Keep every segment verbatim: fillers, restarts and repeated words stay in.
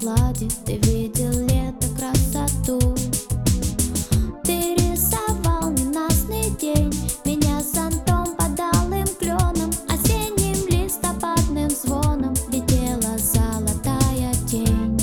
прохладе ты видел лето, красоту. Ты рисовал ненастный день, меня зонтом под алым кленом, осенним листопадным звоном летела золотая тень.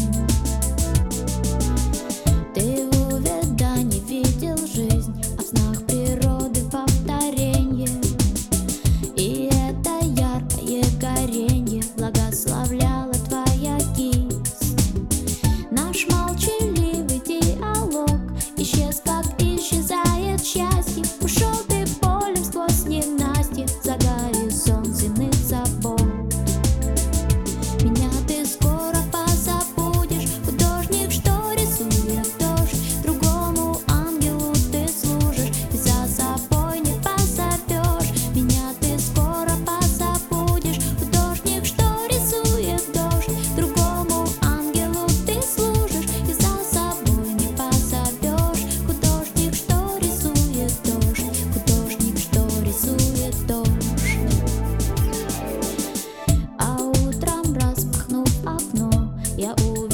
Ты в увядании видел жизнь, а в снах природы повторенье. И это яркое горенье благословляла твоя кисть. Наш молчаливый диалог исчез, как исчезает счастье. Ушел ты полем сквозь ненастье за горизонт земных забот. Меня ты скоро позабудешь, художник, что рисует дождь. Другому ангелу ты служишь и за собой не позовешь. Меня ты скоро позабудешь, художник, что рисует дождь. Другому ангелу ты служишь и за собой не позовешь. Художник, что рисует дождь, художник, что рисует дождь. А утром, распахнув окно, я увидела